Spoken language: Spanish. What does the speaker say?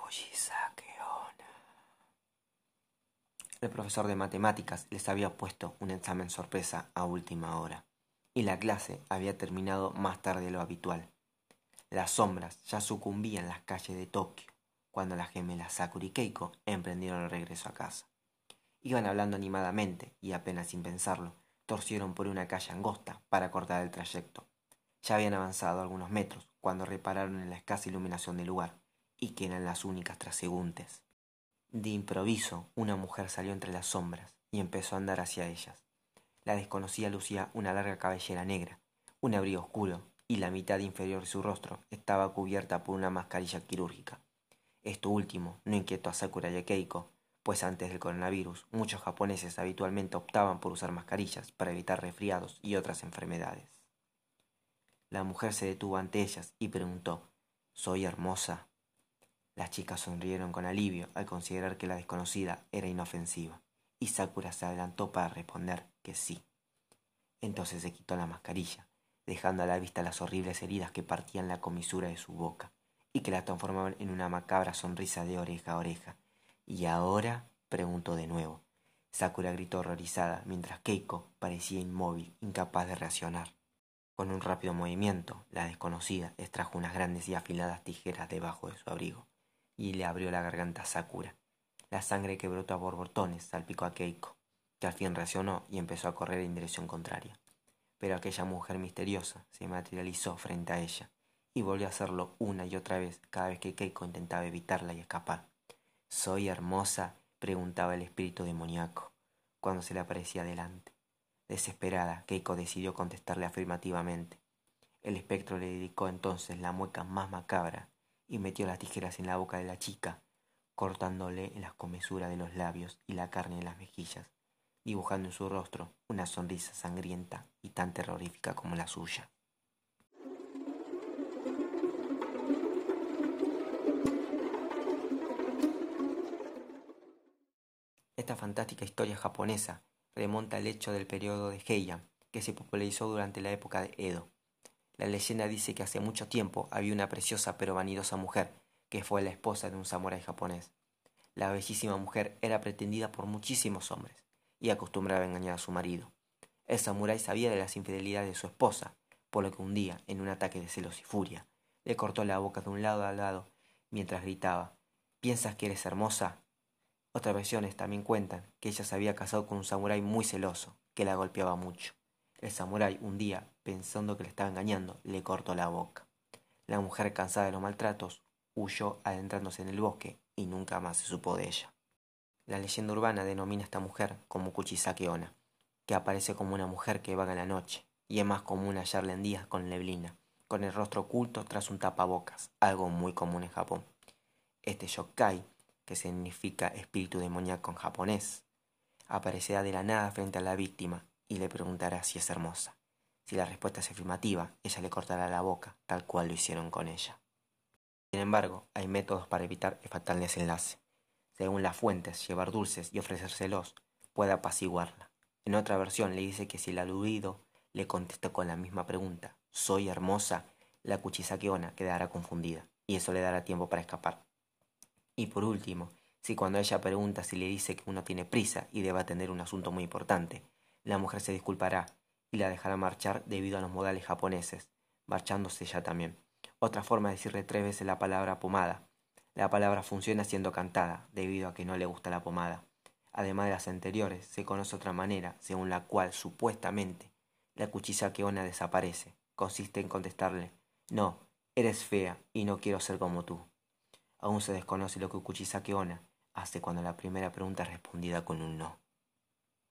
Kuchisake Onna. El profesor de matemáticas les había puesto un examen sorpresa a última hora, y la clase había terminado más tarde de lo habitual. Las sombras ya sucumbían en las calles de Tokio cuando las gemelas Sakura y Keiko emprendieron el regreso a casa. Iban hablando animadamente y apenas sin pensarlo, torcieron por una calle angosta para cortar el trayecto. Ya habían avanzado algunos metros cuando repararon en la escasa iluminación del lugar y que eran las únicas transeúntes. De improviso, una mujer salió entre las sombras y empezó a andar hacia ellas. La desconocida lucía una larga cabellera negra, un abrigo oscuro y la mitad inferior de su rostro estaba cubierta por una mascarilla quirúrgica. Esto último no inquietó a Sakura y a Keiko, pues antes del coronavirus muchos japoneses habitualmente optaban por usar mascarillas para evitar resfriados y otras enfermedades. La mujer se detuvo ante ellas y preguntó: «¿Soy hermosa?». Las chicas sonrieron con alivio al considerar que la desconocida era inofensiva, y Sakura se adelantó para responder que sí. Entonces se quitó la mascarilla, dejando a la vista las horribles heridas que partían la comisura de su boca y que la transformaban en una macabra sonrisa de oreja a oreja. «¿Y ahora?», preguntó de nuevo. Sakura gritó horrorizada, mientras Keiko parecía inmóvil, incapaz de reaccionar. Con un rápido movimiento, la desconocida extrajo unas grandes y afiladas tijeras debajo de su abrigo y le abrió la garganta a Sakura. La sangre que brotó a borbotones salpicó a Keiko, que al fin reaccionó y empezó a correr en dirección contraria. Pero aquella mujer misteriosa se materializó frente a ella y volvió a hacerlo una y otra vez cada vez que Keiko intentaba evitarla y escapar. «¿Soy hermosa?», preguntaba el espíritu demoníaco cuando se le aparecía delante. Desesperada, Keiko decidió contestarle afirmativamente. El espectro le dedicó entonces la mueca más macabra y metió las tijeras en la boca de la chica, cortándole en las comesuras de los labios y la carne de las mejillas, dibujando en su rostro una sonrisa sangrienta y tan terrorífica como la suya. Esta fantástica historia japonesa remonta al hecho del periodo de Heian, que se popularizó durante la época de Edo. La leyenda dice que hace mucho tiempo había una preciosa pero vanidosa mujer que fue la esposa de un samurái japonés. La bellísima mujer era pretendida por muchísimos hombres y acostumbraba a engañar a su marido. El samurái sabía de las infidelidades de su esposa, por lo que un día, en un ataque de celos y furia, le cortó la boca de un lado a lado mientras gritaba: «¿Piensas que eres hermosa?». Otras versiones también cuentan que ella se había casado con un samurái muy celoso, que la golpeaba mucho. El samurái, un día, pensando que le estaba engañando, le cortó la boca. La mujer, cansada de los maltratos, huyó adentrándose en el bosque y nunca más se supo de ella. La leyenda urbana denomina a esta mujer como Kuchisake Onna, que aparece como una mujer que vaga en la noche, y es más común hallarla en días con neblina, con el rostro oculto tras un tapabocas, algo muy común en Japón. Este yokai, que significa espíritu demoníaco en japonés, aparecerá de la nada frente a la víctima y le preguntará si es hermosa. Si la respuesta es afirmativa, ella le cortará la boca, tal cual lo hicieron con ella. Sin embargo, hay métodos para evitar el fatal desenlace. Según las fuentes, llevar dulces y ofrecérselos puede apaciguarla. En otra versión le dice que si el aludido le contesta con la misma pregunta: «¿Soy hermosa?», la Kuchisake Onna quedará confundida, y eso le dará tiempo para escapar. Y por último, si cuando ella pregunta si le dice que uno tiene prisa y debe atender un asunto muy importante, la mujer se disculpará y la dejará marchar debido a los modales japoneses, marchándose ella también. Otra forma es decirle 3 veces la palabra pomada. La palabra funciona siendo cantada, debido a que no le gusta la pomada. Además de las anteriores, se conoce otra manera, según la cual, supuestamente, la Kuchisake Onna desaparece. Consiste en contestarle: «No, eres fea y no quiero ser como tú». Aún se desconoce lo que Kuchisake Onna hace cuando la primera pregunta es respondida con un no.